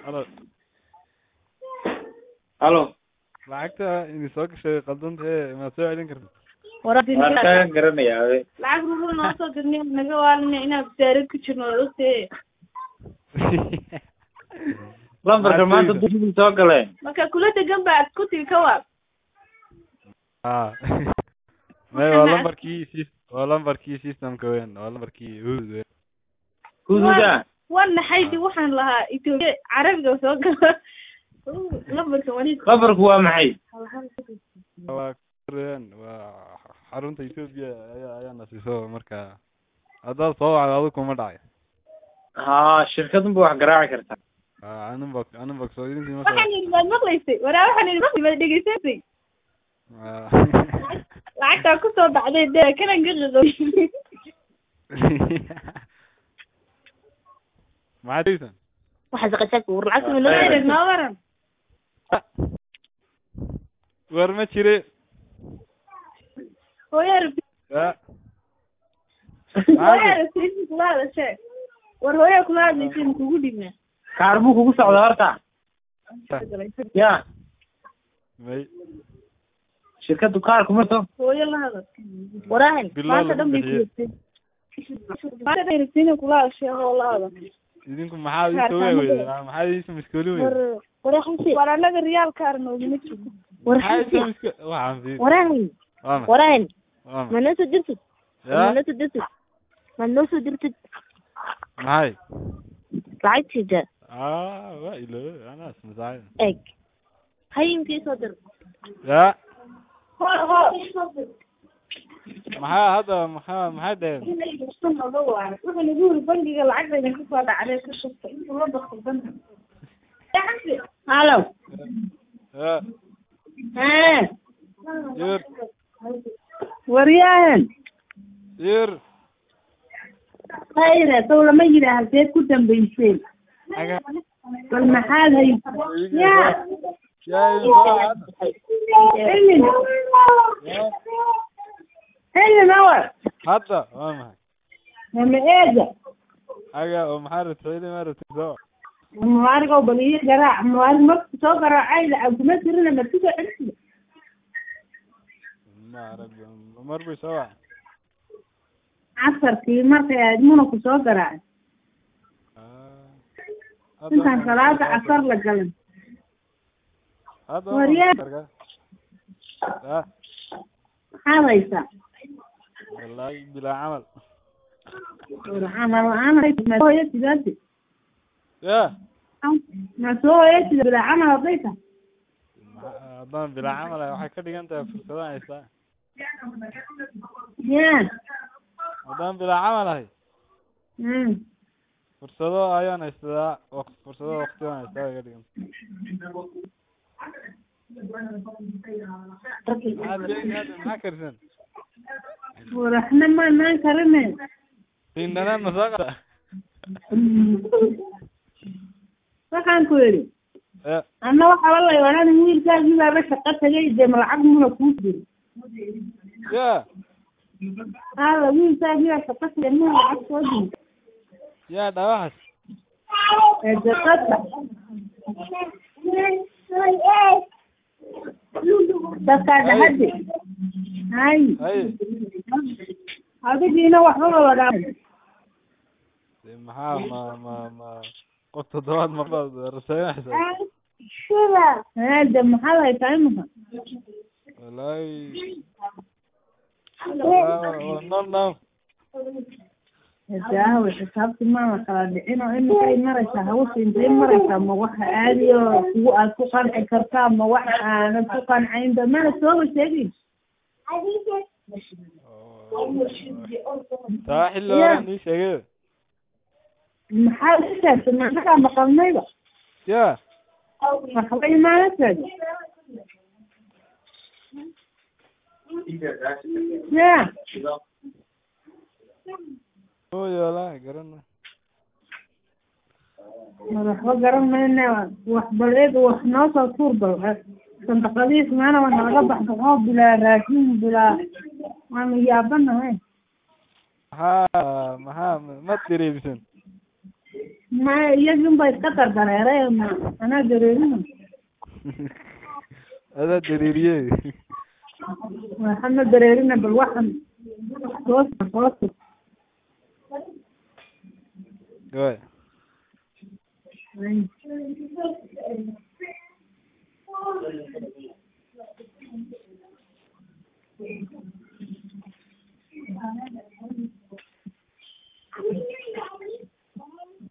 الو الو lacagta idin soo gashay qaldantee ma soo celin kartid waan kaa garanayaa lacag ruuxu noo soo dirnay naga waalina inaan bisaarad ku jirno ogtee lambarka maanta dugsiga soo galeen marka kula degan baa ku tiri ka waab may waa lambarkii systemka weyn waa lambarkii huud hududa waan naxaydi waxaan lahaa Itoobiya carabiga soo gala lambarka wali lambarku waa maxay waa xarunta Itoobiya ayaa nasiiso marka haddaad soo wacdo adigu kuma dhacay shirkadun ba wax garaaci kartaa anunba soo idinki ma waxaan idin maqlaysay waraa waxaan idin maqlay dhegeysaysay lacagtaa ku soo baxday dee kanan ka qaqoy maxaad deysan waxaad qasab war lacagta ma noo waran war ma jire hooyar kulaada sheeg war hooya kulaadaysin kugu dhibna kaarbu kugu socda horta ya may shirkadu kaar kuma soo hooyo la hadal warahan maanta dhan bay maanta dhan kulaada sheeg oo la hadal idinku maxaad ii soo weeyday maxaad ii miskooli weeyday war anaga riyaal kaar nooguma jiro warahan ma noo soo dirtid ma noo soo dirtid maxay lacagtida waa ilo ana ismasaay eg haynkii soo dir ya maxaa hadda maxaa dheen wuxuu nagu yiri bangiga lacagtayda ku soo dhacday ka shubta intuu la dhaqdan halo yir wariyaan yir khayra soo lama yiraahdo ku dambeysay bal maxaad hay هلا نور هذا ما لما اجى حاجه ومحرر تريد ما رتزو موارقه وبليه جراع موارق ما سو جراعي لعبنا سرنا لما تيجي عندي ما عرب مر بسوا عصر في مرة يدمونه كسو جراع انت ثلاثة عصر لقلم هذا وريان هذا والله بلا عمل ما هو يتجدد يا ما هو يتجدد بلا عمل ضيفه أظن بلا عمل waxay ka dhigan tahay fursadaha haysta يا أظن بلا عمل هاي fursado ayaan haystaa fursado waqti aan haystaa ka dhigan maxaa karsan ورحنا ما كرمه عندنا مساقة waxaan ku yiri ana waxa la yaabaa wiilkaaga baa shaqo tagay deem lacag muna ku diri ya wiilkaaga shaqo tagay muna lacag soo diri ya dhawaas shaqada dadka hadda hay adigiina waxba la dhaafay maxaa ma qof toddobaad ma rasaynaysa hada maxaa la taaymaha wallahi no هذا حسابتي ما kala dhicin oo inay maraysaa hawsha intee maraysaa ma waxa aadiyo kuwa aad ku qanci kartaa ma waxa aan ku qancayn dhammaan soo sheegay saaxil loo ni sheegay maxaa sheegtay ma maqalnayba ya waxbay ma sheegay ya والله قرنا waxba garanayna wax baleed wax noo soo tuurba sanqadiis maana wax laga baxdo oo bila raashin bila waan yaabanahay ما تدري بسن ما يجب يتكتر دليري ما أنا دريرين هذا دريريه احنا دريرين بالوحن توصل Ouais. أي.